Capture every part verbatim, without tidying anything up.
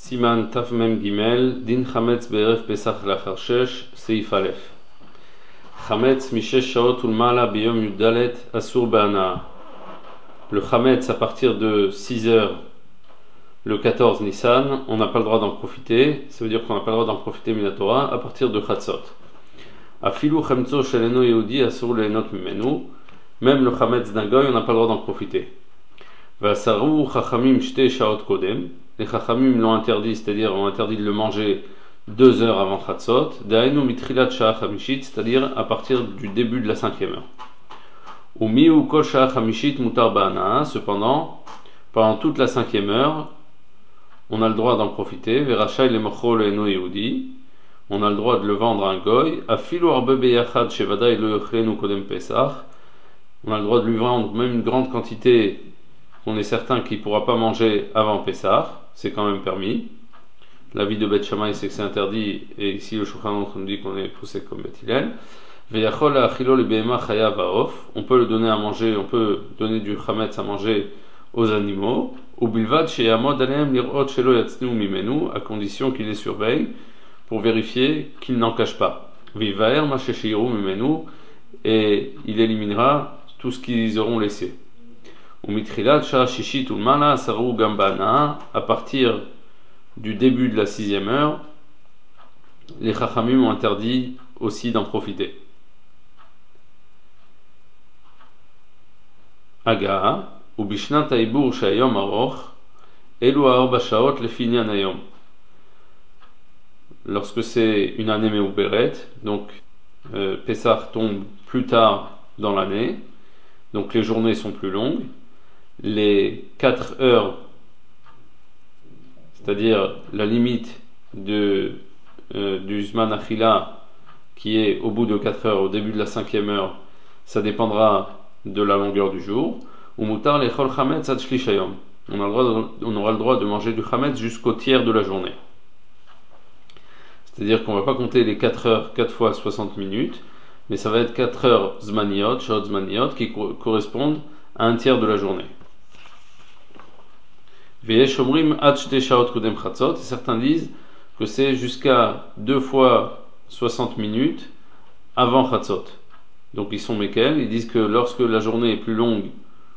Siman Taf Mem Gimel, Din Chametz Be'erev Pesach Lachar Shesh, Seif Aleph. Chametz Mishesh Shaot Ulmala Biyom Yuddalet Asur Be'anaa. Le Chametz à partir de six heures, le quatorze Nissan, on n'a pas le droit d'en profiter. Ça veut dire qu'on n'a pas le droit d'en profiter Minatora à partir de Chatzot. Afilu Chamtzo Sheleno Yehudi Asur Lehenot Mimenu. Même le Chametz d'un goy, on n'a pas le droit d'en profiter. Vasaru Chachamim Shte Shaot Kodem. Les Chachamim l'ont interdit, c'est-à-dire ont interdit de le manger deux heures avant Chatzot. Daenu Mitrilat Shah Chamishit, c'est-à-dire à partir du début de la cinquième heure. Ou Miu Kol Shah Chamishit Mutar Ba'anaa. Cependant, pendant toute la cinquième heure, on a le droit d'en profiter. Verachai le Mochol Eno Yehudi. On a le droit de le vendre à un goy. Afilu Arbe Beyachad Shevadai Lo Yochlenu Kodem Pesach. On a le droit de lui vendre même une grande quantité qu'on est certain qu'il ne pourra pas manger avant Pessah, c'est quand même permis. L'avis de Beth Shammai c'est que c'est interdit, et ici le Shulchan Aruch nous dit qu'on est poussé comme Beth Hillel. Veyachol achilo le behema chayav haof. On peut le donner à manger, on peut donner du chametz à manger aux animaux. Ou bilvad sheyamod alehem lirot shelo yatznu mimenu, à condition qu'il les surveille pour vérifier qu'ils n'en cachent pas. Vivaer ma sheshiru mimenu, et il éliminera tout ce qu'ils auront laissé. À partir du début de la sixième heure, les Chachamim ont interdit aussi d'en profiter. Aga, ou Bishnat Haibur Shayom Aroch, Elu Arba Shaot Lefinyan Hayom. Lorsque c'est une année Meuberet, donc euh, Pessah tombe plus tard dans l'année, donc les journées sont plus longues. Les quatre heures, c'est-à-dire la limite de, euh, du Zman Achila, qui est au bout de quatre heures, au début de la cinquième heure, ça dépendra de la longueur du jour. Ou mutar lechol chametz ad shlish hayom. On aura le droit de manger du chametz jusqu'au tiers de la journée. C'est-à-dire qu'on ne va pas compter les quatre heures, quatre fois soixante minutes, mais ça va être quatre heures zmaniot, shot zmaniot, qui co- correspondent à un tiers de la journée. Et certains disent que c'est jusqu'à deux fois soixante minutes avant Chatzot. Donc ils sont méquels, ils disent que lorsque la journée est plus longue,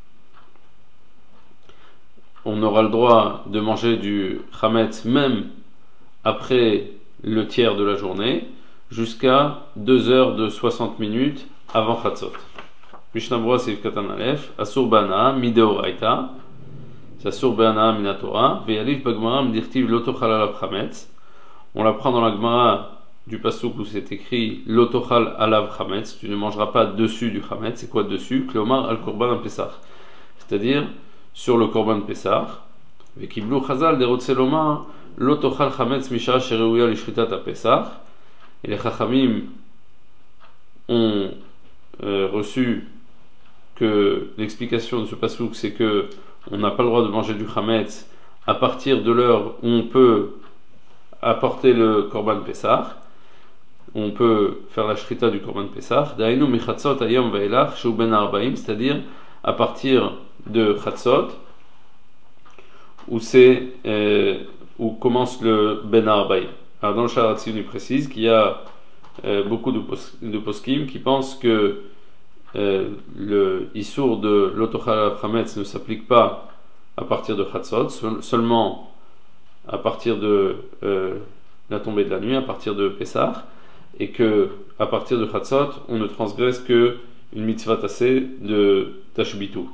on aura le droit de manger du chametz même après le tiers de la journée, jusqu'à deux heures de soixante minutes avant Chatzot. Mishnah Berurah Seif Katan Aleph, Asur Be'anaa Mideoraita. C'est Asur Be'anaa Minatora. Ve'yalif Bagmara Mdirtiv Lotochal Alav Chametz. On l'apprend dans la Gemara du pasuk où c'est écrit Lotochal Alav Chametz. Tu ne mangeras pas dessus du Chametz. C'est quoi dessus? Kleomar al Korban Pesach. C'est-à-dire sur le Korban Pesach. Ve'kiblu Chazal Derotzelomar Lotochal Chametz Misha Shereuya Lishritat Pesach. Et les Chachamim ont euh, reçu que l'explication de ce pasuk c'est que on n'a pas le droit de manger du chametz à partir de l'heure où on peut apporter le korban pesach, on peut faire la shrita du korban pesach, dainu michatzot ayom ve'elach shu ben arbaim, c'est-à-dire à partir de chatzot où c'est euh, où commence le ben arbaim. Alors dans le Sharatzin il précise qu'il y a euh, beaucoup de, pos- de poskim qui pensent que Euh, le issour de l'otochal chametz ne s'applique pas à partir de Chatzot, seulement à partir de euh, la tombée de la nuit, à partir de Pessah, et que à partir de Chatzot, on ne transgresse que une mitzvah tassée de Tashbitu.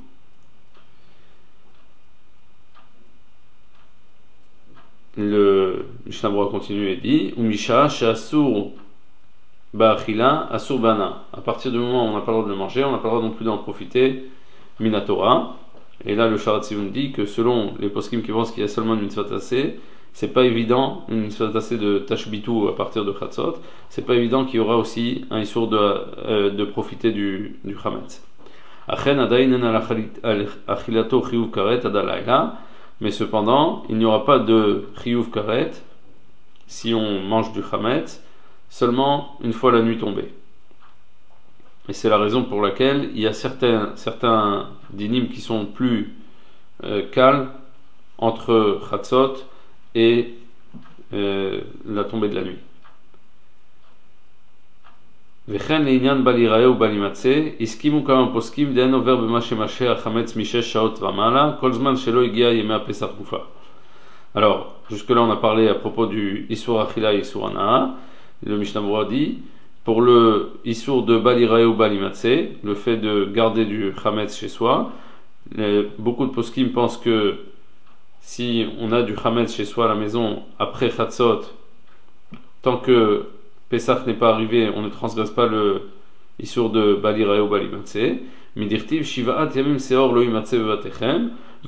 Le Mishnah Berurah continue et dit Umisha she'asur Ba'achila, Asur Bana. À partir du moment où on n'a pas le droit de le manger, on n'a pas le droit non plus d'en profiter, Minatora. Et là, le Sharatzin dit que selon les poskim qui pensent qu'il y a seulement une mitzvah tassée, c'est pas évident, une mitzvah tassée de Tashbitu à partir de Chatzot, c'est pas évident qu'il y aura aussi un issour de, euh, de profiter du, du Chametz. Achen adainen al achilato chiyuv karet adalayla. Mais cependant, il n'y aura pas de chiyuv karet si on mange du Chametz seulement une fois la nuit tombée. Et c'est la raison pour laquelle il y a certains, certains dinim qui sont plus euh, calmes entre Chatzot et euh, la tombée de la nuit. וכן לעניין בל ייראה ובל יימצא, הסכימו כמה פוסקים דהן עובר במה שמשהה החמץ משש שעות ומעלה, כל זמן שלא הגיע ימי הפסח גופה. Alors, jusque-là on a parlé à propos du Issour Achila et Issour Anaa. Le Mishnah Berurah dit, pour le Issour de Bal Irae ou Bal Imatse, le fait de garder du Chametz chez soi, les, beaucoup de poskim pensent que si on a du Chametz chez soi à la maison après Chatzot, tant que Pesach n'est pas arrivé, on ne transgresse pas le Issour de Bal Irae ou Bal Imatse. Midirtiv Shivaat Yamim Seor Lo Imatse Bevatechem.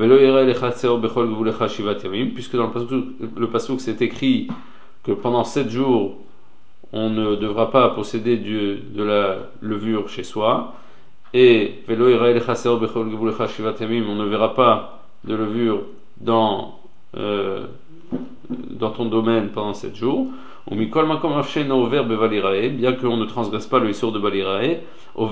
Puisque dans le passouk, le passouk c'est écrit que pendant sept jours on ne devra pas posséder du, de la levure chez soi, et on ne verra pas de levure dans, euh, dans ton domaine pendant sept jours. Bien qu'on ne transgresse pas le Issour de Bal Irae, on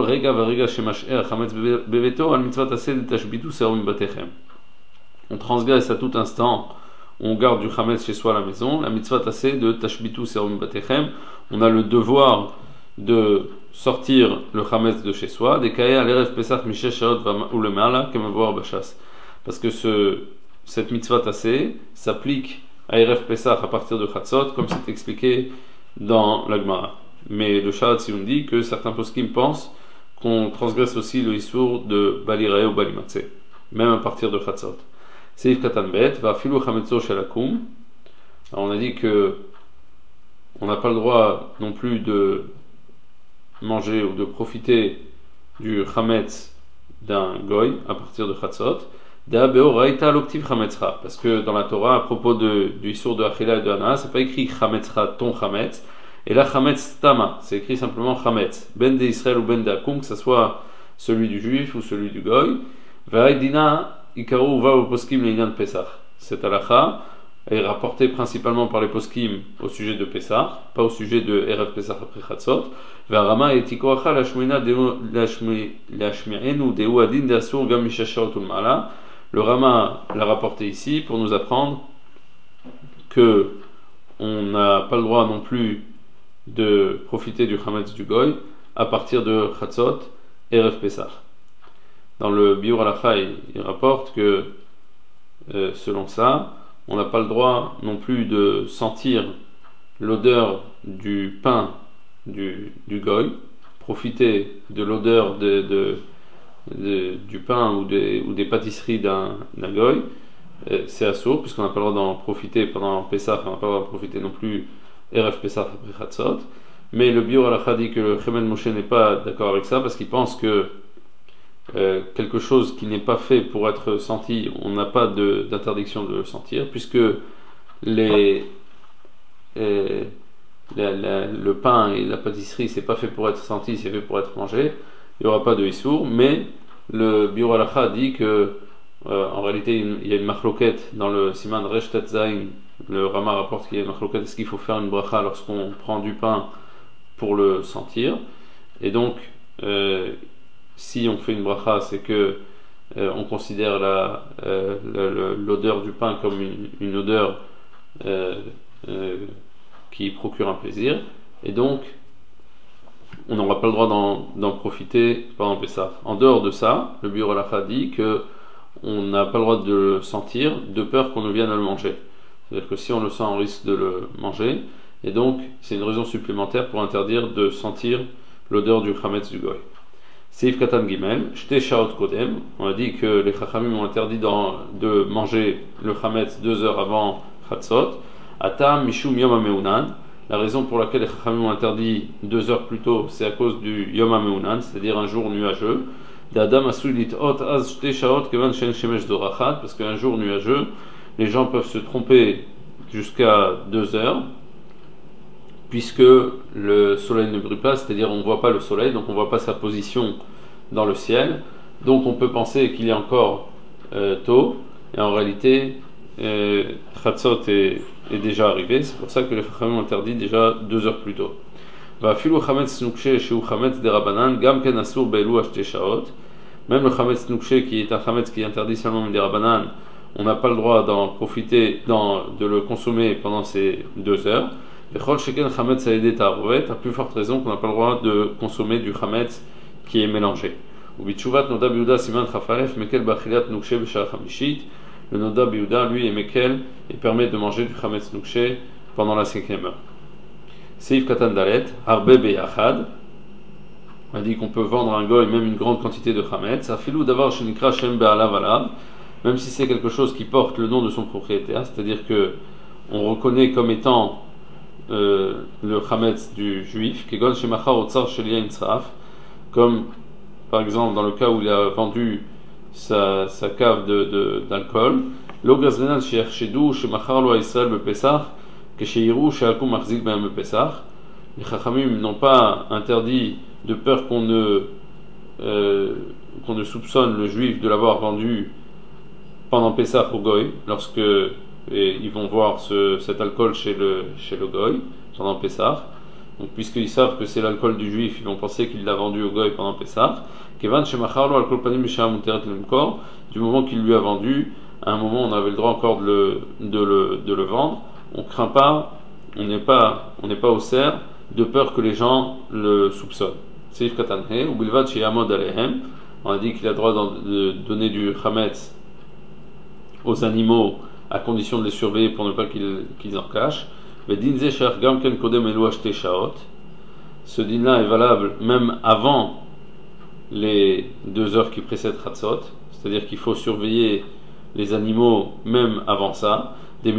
transgresse à tout instant, on garde du chametz chez soi à la maison, la mitzvah tassé de tashbitu serum batechem, on a le devoir de sortir le chametz de chez soi, des kaye al erev pesach mishesh shaot ou le mala kemavoir bachas, parce que ce, cette mitzvah tassé s'applique à erev pesach à partir de chatzot, comme c'est expliqué dans la Gemara. Mais le Sha'at Tziyun dit que certains poskim pensent qu'on transgresse aussi le Issour de Bal Irae ou Bal Imatse, même à partir de Chatzot. Seif Katan Bet, va filu chametzo shelakum. On a dit que on n'a pas le droit non plus de manger ou de profiter du chametz d'un goy à partir de Chatzot. Da beo raita l'oktiv chametzra, parce que dans la Torah, à propos de, du Issour de Achila et de Hana, c'est pas écrit chametzra, ton chametz. Et là, Chametz Tama, c'est écrit simplement Chametz. Ben de Israël ou Ben de Akum, que ce soit celui du juif ou celui du goy. Va'aydina ikaru va au poskim l'Inyan Pesach. Cette halakha est rapportée principalement par les poskim au sujet de Pesach, pas au sujet de Erev Pesach après Chatzot. Va'arama et tikoacha lashmina lashmi'enu deu adin de asur gam mishashot ulmala. Le Rama l'a rapporté ici pour nous apprendre que on n'a pas le droit non plus de profiter du chametz du goy à partir de Chatzot et Erev Pesach. Dans le Biur Halacha, il, il rapporte que euh, selon ça, on n'a pas le droit non plus de sentir l'odeur du pain du, du goy, profiter de l'odeur de, de, de, du pain ou des, ou des pâtisseries d'un, d'un goy, euh, c'est assourd, puisqu'on n'a pas le droit d'en profiter pendant Pesach, on n'a pas le droit d'en profiter non plus Erev Pesach après Chatzot. Mais le Biur Halacha dit que le Chemel Moshe n'est pas d'accord avec ça, parce qu'il pense que euh, quelque chose qui n'est pas fait pour être senti, on n'a pas de, d'interdiction de le sentir, puisque les, euh, la, la, le pain et la pâtisserie, c'est pas fait pour être senti, c'est fait pour être mangé. Il n'y aura pas de Issour, mais le Biur Halacha dit que euh, en réalité il y a une machloket dans le Siman Resh Tet Zayin. Le Rama rapporte qu'il y a une machloket, est-ce qu'il faut faire une bracha lorsqu'on prend du pain pour le sentir, et donc euh, si on fait une bracha, c'est que euh, on considère la, euh, la, l'odeur du pain comme une, une odeur euh, euh, qui procure un plaisir, et donc on n'aura pas le droit d'en, d'en profiter pendant Pessah. En dehors de ça, le Biur Halacha dit que on n'a pas le droit de le sentir de peur qu'on ne vienne à le manger. C'est-à-dire que si on le sent, on risque de le manger, et donc c'est une raison supplémentaire pour interdire de sentir l'odeur du chametz du goy. Seif Katan Gimel, Shte Shaot Kodem, on a dit que les Chachamim ont interdit de manger le chametz deux heures avant Chatzot. Atam Mishum Yom HaMeunan, la raison pour laquelle les Chachamim ont interdit deux heures plus tôt, c'est à cause du Yom HaMeunan, c'est-à-dire un jour nuageux. D'Adam Asulit Ot Az Shte Shaot Kevan Shen Shemesh Dorachat, parce qu'un jour nuageux, les gens peuvent se tromper jusqu'à deux heures, puisque le soleil ne brille pas, c'est-à-dire on ne voit pas le soleil, donc on ne voit pas sa position dans le ciel, donc on peut penser qu'il est encore euh, tôt, et en réalité, euh, Chatzot est, est déjà arrivé, c'est pour ça que les Chachamim ont interdit déjà deux heures plus tôt. Va filu chametz nukshe shu chametz derabanan gam ken asur be'elu ashte shaot. Même le chametz nukshe qui est un chametz qui est interdit seulement des rabanan, on n'a pas le droit d'en profiter, d'en, de le consommer pendant ces deux heures. Et Chol Sheken Chametz Saïdé Ta'arovet, à plus forte raison qu'on n'a pas le droit de consommer du Chametz qui est mélangé. Ou Bitchouvat Noda Biuda Siman Chafalef, Mekel Bachilat Nukshe B'Shar Chamishit. Le Noda Biuda, lui, est Mekel et permet de manger du Chametz Nukshe pendant la cinquième heure. Seif Katan Dalet, Arbe Beyachad. On a dit qu'on peut vendre à un goy même une grande quantité de Chametz. Afilou d'avoir Shenikra Shem Be'alav Alav, même si c'est quelque chose qui porte le nom de son propriétaire, c'est-à-dire que on reconnaît comme étant euh, le Chametz du juif, Kegon Shemacha Otsar Shelia Intsaf, comme par exemple dans le cas où il a vendu sa, sa cave de, de, d'alcool, Lo Gazrenan Sheer Shedou Shemachar Lo Israël Bepesach, Kesheirou Sheakum Marzik Ben Bepesach. Les Chachamim n'ont pas interdit de peur qu'on ne, euh, qu'on ne soupçonne le juif de l'avoir vendu pendant Pessah au Goy, lorsque et ils vont voir ce, cet alcool chez le, chez le Goy, pendant Pessah. Donc, puisqu'ils savent que c'est l'alcool du juif, ils vont penser qu'il l'a vendu au Goy pendant Pessah. Kevan Shemacharlo alcool panim Misham Muteret Lemkor, du moment qu'il lui a vendu, à un moment on avait le droit encore de le, de le, de le vendre. On craint pas, on n'est pas, on n'est pas au cerf, de peur que les gens le soupçonnent. Seif Katanhe, ou Bilvad chez Yamod Alehem, on a dit qu'il a le droit de donner du Chametz aux animaux à condition de les surveiller pour ne pas qu'ils, qu'ils en cachent. Ce din-là est valable même avant les deux heures qui précèdent Chatzot, c'est-à-dire qu'il faut surveiller les animaux même avant ça.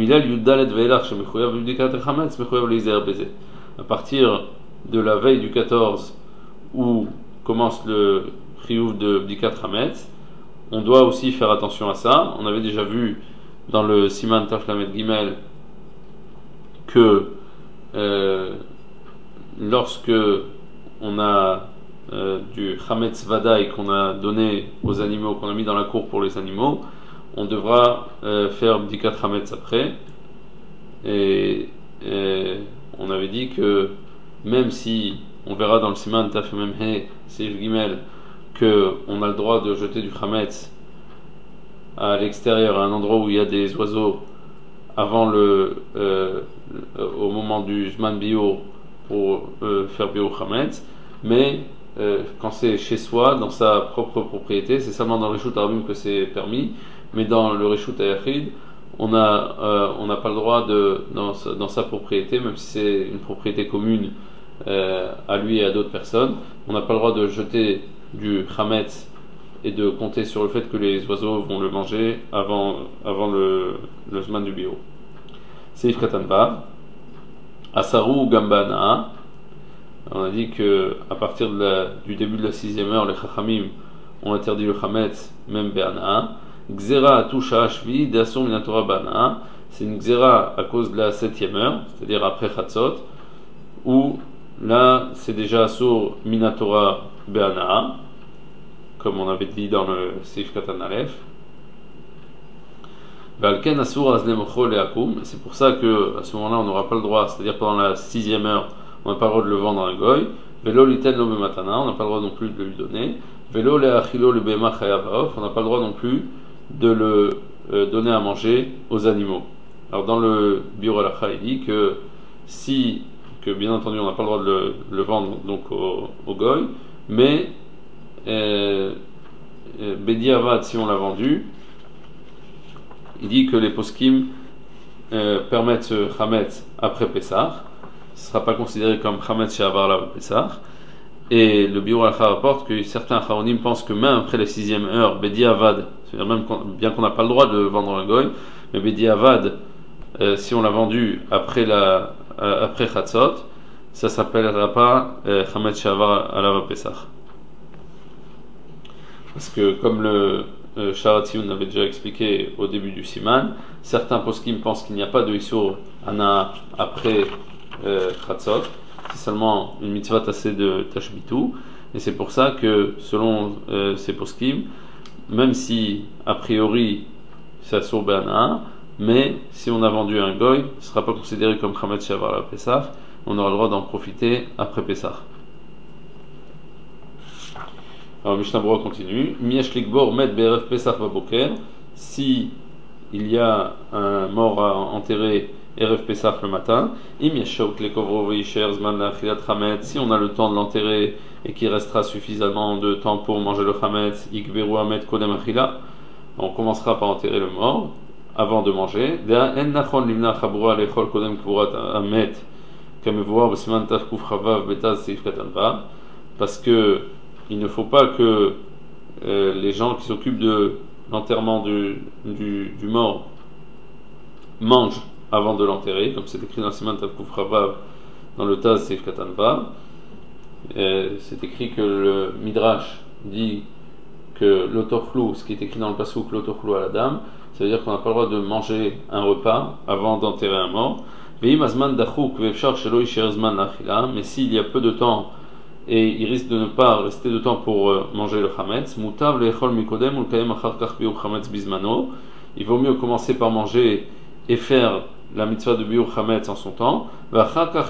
À partir de la veille du quatorze où commence le chiyuv de Bdikat Chametz, on doit aussi faire attention à ça. On avait déjà vu dans le Siman Taf Lamed Gimel que euh, lorsque on a euh, du Chametz Vadaï qu'on a donné aux animaux, qu'on a mis dans la cour pour les animaux, on devra euh, faire Bdikat Chametz après. Et, et on avait dit que même si on verra dans le Siman Taf Memhe Seif Gimel que on a le droit de jeter du Chametz à l'extérieur, à un endroit où il y a des oiseaux, avant le, euh, au moment du Zman Bio pour euh, faire Bio Chametz, mais euh, quand c'est chez soi, dans sa propre propriété, c'est seulement dans le Reshut Arabim que c'est permis, mais dans le Reshut Ayachid, on a, euh, on n'a pas le droit de, dans, dans sa propriété, même si c'est une propriété commune euh, à lui et à d'autres personnes, on n'a pas le droit de jeter du Chametz et de compter sur le fait que les oiseaux vont le manger avant, avant le, le Zman du bio. Seif Katanba, Asaru Gambana, on a dit que à partir de la, du début de la sixième heure, les Chachamim ont interdit le Chametz, même Be'ana. Gzera Tusha Ashvi, Dasum Minatora Bana, c'est une Gzera à cause de la septième heure, c'est-à-dire après Chatzot, où là c'est déjà Asur Minatora Be'ana, comme on avait dit dans le Seif Katan Aleph. Valken Asur Aznemocho Leakum, c'est pour ça que à ce moment-là on n'aura pas le droit, c'est-à-dire pendant la sixième heure, on n'a pas le droit de le vendre à un goy. Velo Liten Lo Bematana, on n'a pas le droit non plus de lui donner. Velo Leachilo Le Bema Chayavaof, on n'a pas le droit non plus de le euh, donner à manger aux animaux. Alors dans le Biur Halacha, il dit que si, que bien entendu on n'a pas le droit de le, le vendre donc au, au goy, mais euh, euh, Bedi Avad, si on l'a vendu, il dit que les poskim euh, permettent ce Chametz après Pessah, ce ne sera pas considéré comme Chametz She'avar la Pessah. Et le Biur Halacha rapporte que certains Charonim pensent que même après la sixième heure, Bedi Avad, c'est-à-dire même bien qu'on n'a pas le droit de vendre un goy, mais Bedi Avad, euh, si on l'a vendu après la euh, après Chatzot, ça ne s'appellera pas euh, Chametz She'avar la Pessah. Parce que comme le euh, Sharatioun avait déjà expliqué au début du Siman, certains poskim pensent qu'il n'y a pas de Isur Ana après euh, Chatzot, c'est seulement une mitzvah tassée de Tashbitu, et c'est pour ça que selon euh, ces poskim, même si a priori c'est Asur Be'ana, mais si on a vendu un goy, ce ne sera pas considéré comme Chametz She'avar la Pessah, on aura le droit d'en profiter après Pessah. Alors Mishnah Berurah continue. Miesh likbor met be'erev Pesach baboker. Si il y a un mort à enterrer Erev Pesach le matin, Im yashaut lekovro veisher zman la'achilat chametz, si on a le temps de l'enterrer et qu'il restera suffisamment de temps pour manger le chametz, ikveru hamet kodem achila, on commencera par enterrer le mort avant de manger. Dea en nachon limna chabura lechol kodem kvurat hamet kamevuar b'siman taf kuf chavav betaz seif katan vav, parce que il ne faut pas que euh, les gens qui s'occupent de l'enterrement du, du, du mort mangent avant de l'enterrer, comme c'est écrit dans Siman Tav Kuf Chavav dans le Taz Seif Katan Vav. C'est écrit que le Midrash dit que l'autorflou, ce qui est écrit dans le Passouk, l'autorflou à la dame, ça veut dire qu'on n'a pas le droit de manger un repas avant d'enterrer un mort. Mais s'il y a peu de temps et il risque de ne pas rester de temps pour manger le chametz, mutav lechol mikodem ou l'kayem achar kach biur chametz bizmano, il vaut mieux commencer par manger et faire la mitzvah de biur chametz en son temps, et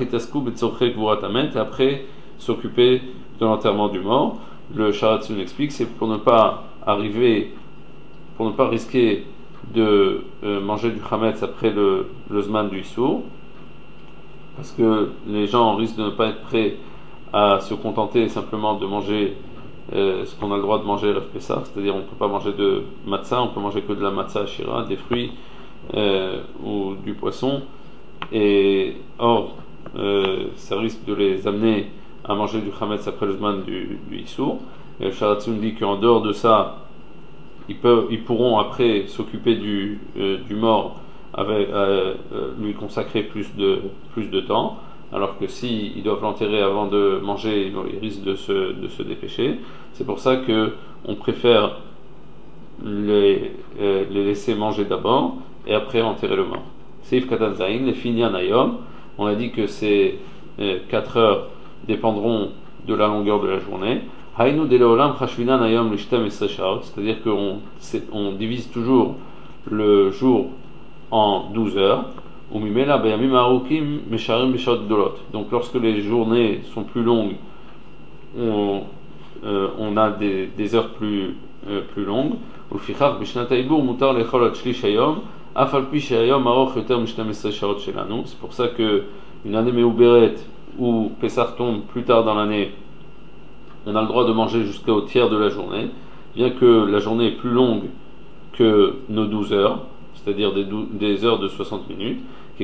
après s'occuper de l'enterrement du mort. Le Sharatsun explique, c'est pour ne pas arriver, pour ne pas risquer de euh, manger du chametz après le, le zman du issour, parce que les gens risquent de ne pas être prêts à se contenter simplement de manger euh, ce qu'on a le droit de manger à l'Erev Pesach, c'est-à-dire on ne peut pas manger de matzah, on peut manger que de la matzah shira, des fruits euh, ou du poisson, et or euh, ça risque de les amener à manger du chametz après le zman du, du issour. Et le Sharatsun dit qu'en dehors de ça, ils, peuvent, ils pourront après s'occuper du, euh, du mort, avec, euh, euh, lui consacrer plus de, plus de temps, alors que si ils doivent l'enterrer avant de manger, ils risquent de se, de se dépêcher. C'est pour ça que on préfère les, euh, les laisser manger d'abord et après enterrer le mort. Seif Katan Zayin, les Finyan Ayom, on a dit que ces euh, quatre heures dépendront de la longueur de la journée. Hainu Deleolam Chashvinan Ayom Lishtem Esreshot, c'est-à-dire qu'on on divise toujours le jour en douze heures. Donc lorsque les journées sont plus longues, on, euh, on a des, des heures plus, euh, plus longues. C'est pour ça que une année Meuberet où Pessah tombe plus tard dans l'année, on a le droit de manger jusqu'au tiers de la journée, bien que la journée est plus longue que nos douze heures, c'est-à-dire des, des heures de soixante minutes. Ça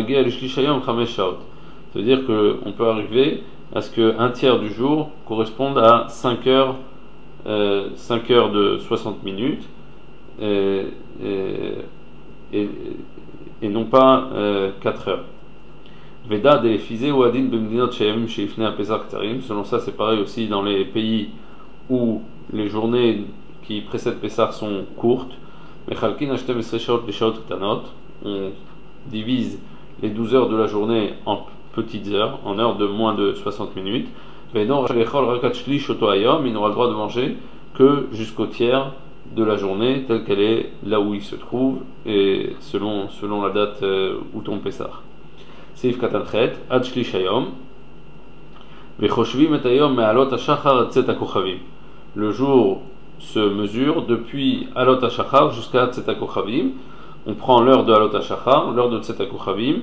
veut dire qu'on peut arriver à ce qu'un tiers du jour corresponde à cinq heures, euh, cinq heures de soixante minutes, et, et, et, et non pas euh, quatre heures. Veda delefizé ou adin bemdinot sheyamim sheifnei apesach tarim. Selon ça, c'est pareil aussi dans les pays où les journées qui précèdent Pessah sont courtes. Mechalkin ashtem esrei shaot leshaot ktanot. On divise les douze heures de la journée en petites heures, en heures de moins de soixante minutes. Vedon rachal rakat shlish oto hayom. Il n'aura le droit de manger que jusqu'au tiers de la journée, telle qu'elle est là où il se trouve et selon selon la date euh, où tombe Pessah. Seif Katan Chet, Ad Shlish Hayom, Vechoshvim et Hayom Me'alot HaShachar Ad Tzet HaKochavim. Le jour se mesure depuis Alot HaShachar jusqu'à Tzet HaKochavim. On prend l'heure de Alot HaShachar, l'heure de Tzet HaKochavim,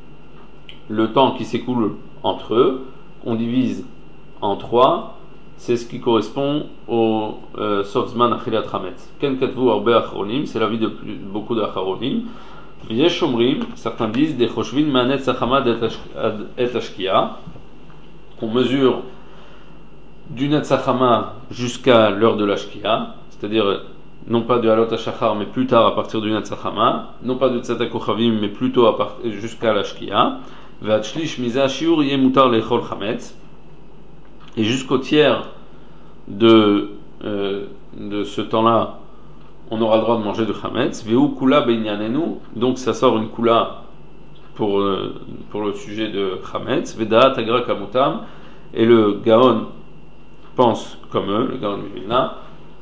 le temps qui s'écoule entre eux, on divise en trois, c'est ce qui correspond au euh, Sofzman Achilat Chametz. Ken Katvu Arbe Acharonim, c'est l'avis de plus, beaucoup d'Acharonim. Certains disent des choshvin manet sachamad et ashkia, qu'on mesure du netzachama jusqu'à l'heure de l'ashkia, c'est-à-dire non pas de halot hashachar mais plus tard à partir du netzachama, non pas de tzet kochavim mais plutôt à part, jusqu'à l'ashkia, ve'ad shlish miza shiur yeh mutar lechol chametz, et jusqu'au tiers de euh, de ce temps-là on aura le droit de manger de chametz. Veu kula beinyanenu, donc ça sort une kula pour euh, pour le sujet de chametz. Vedaat agra kamutam, et le gaon pense comme eux, le gaon Vilna.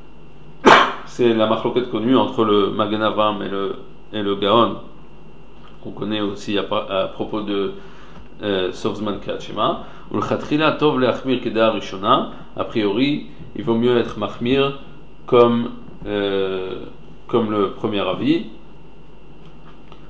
C'est la machloket connue entre le Magen Avraham et le et le gaon qu'on connaît aussi à, à propos de euh, Sofzman Kriyat Shema. Ul chatrila tov leachmir kedar rishona. A priori, il vaut mieux être machmir comme Euh, comme le premier avis,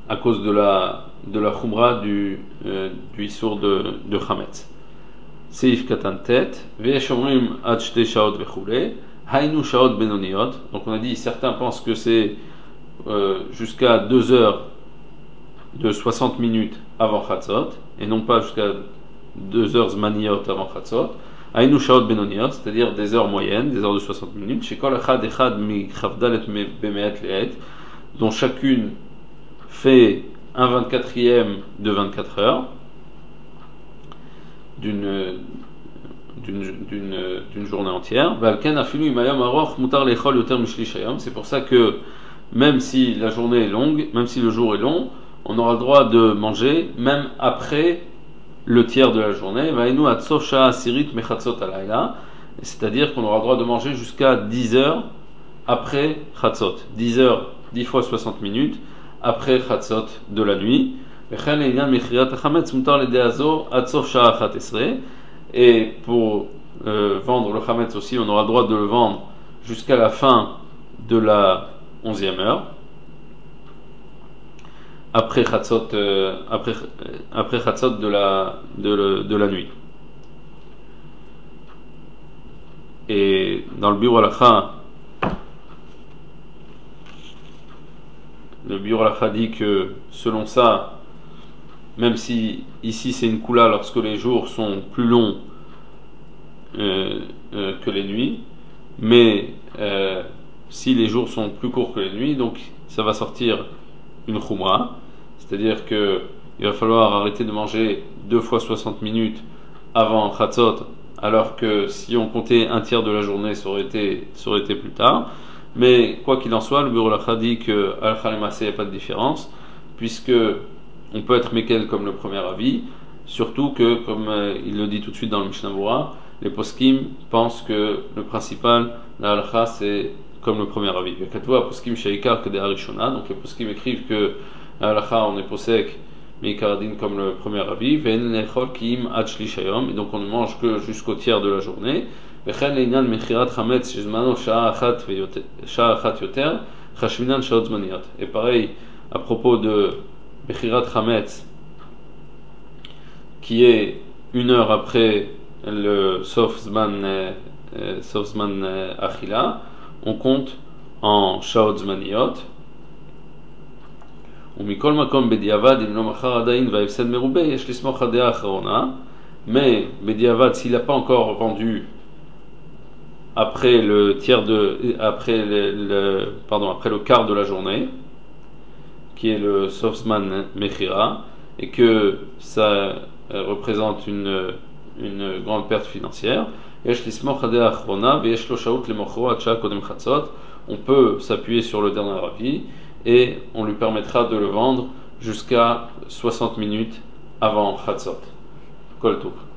à cause de la, de la khumra du, euh, du issour de, de Chametz. Seif katan tet, ve'esh omrim ad shte shaot vechule, hainu shaot benoniot. Donc on a dit, certains pensent que c'est euh, jusqu'à deux heures de soixante minutes avant Chatzot, et non pas jusqu'à deux heures zmaniot avant Chatzot. Hainu shaot benoniot, c'est-à-dire des heures moyennes, des heures de soixante minutes, chez kol echad echad mi chavdalet bemeet leet, dont chacune fait un vingt-quatrième de vingt-quatre heures, d'une d'une d'une d'une journée entière. C'est pour ça que même si la journée est longue, même si le jour est long, on aura le droit de manger même après le tiers de la journée. C'est-à-dire qu'on aura le droit de manger jusqu'à dix heures après Chatzot. dix heures, dix fois soixante minutes après Chatzot de la nuit. Et pour euh, vendre le Chametz aussi, on aura le droit de le vendre jusqu'à la fin de la onzième heure, après Chatzot, euh, après, après Chatzot de la, de, de la nuit. Et dans le Biur Halacha, le Biur Halacha dit que selon ça, même si ici c'est une koula lorsque les jours sont plus longs euh, euh, que les nuits, mais euh, si les jours sont plus courts que les nuits, donc ça va sortir une khumra, c'est-à-dire que il va falloir arrêter de manger deux fois soixante minutes avant Chatzot, alors que si on comptait un tiers de la journée, ça aurait été, ça aurait été plus tard. Mais quoi qu'il en soit, le Biur Halacha dit que al-Kha il n'y a pas de différence, puisque on peut être Mekel comme le premier avis, surtout que, comme euh, il le dit tout de suite dans le Mishnah Berurah, les poskim pensent que le principal, la halakha, c'est comme le premier avis. Poskim sheikar que des harishona, donc les poskim écrivent que la halakha, on est posek, mais karadin comme le premier avis, ven lechol kiim ad shlishayom, et donc on ne mange que jusqu'au tiers de la journée. Vechen leinyan mechirat chametz shezmano sha'a achat yoter, chashminan shaot zmaniot. Et pareil, à propos de Mechirat Chametz, qui est une heure après le Sof Zman euh, Sof Zman euh, Achila, on compte en Shaot Zmaniot. ומכל מקום בדיעבד, אם לא מכר עדיין וההפסד מרובה, יש לסמוך הדעה האחרונה. Mais בדיעבד, s'il n'a pas encore vendu après le tiers de, après le, le pardon, après le quart de la journée, qui est le Sofzman Mechira, et que ça euh, représente une, une grande perte financière, on peut s'appuyer sur le dernier avis et on lui permettra de le vendre jusqu'à soixante minutes avant Chatzot. Kol Tov.